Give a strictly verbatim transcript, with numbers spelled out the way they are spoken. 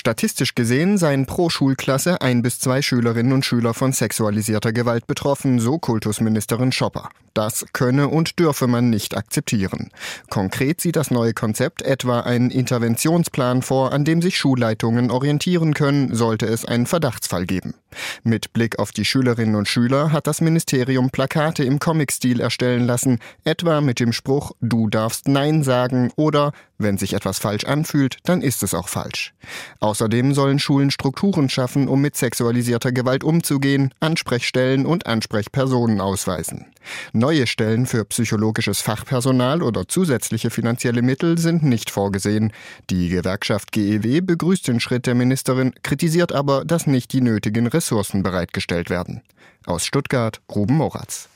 Statistisch gesehen seien pro Schulklasse ein bis zwei Schülerinnen und Schüler von sexualisierter Gewalt betroffen, so Kultusministerin Schopper. Das könne und dürfe man nicht akzeptieren. Konkret sieht das neue Konzept etwa einen Interventionsplan vor, an dem sich Schulleitungen orientieren können, sollte es einen Verdachtsfall geben. Mit Blick auf die Schülerinnen und Schüler hat das Ministerium Plakate im Comic-Stil erstellen lassen, etwa mit dem Spruch „Du darfst Nein sagen" oder „Wenn sich etwas falsch anfühlt, dann ist es auch falsch". Außerdem sollen Schulen Strukturen schaffen, um mit sexualisierter Gewalt umzugehen, Ansprechstellen und Ansprechpersonen ausweisen. Neue Stellen für psychologisches Fachpersonal oder zusätzliche finanzielle Mittel sind nicht vorgesehen. Die Gewerkschaft G E W begrüßt den Schritt der Ministerin, kritisiert aber, dass nicht die nötigen Ressourcen bereitgestellt werden. Aus Stuttgart, Ruben Moratz.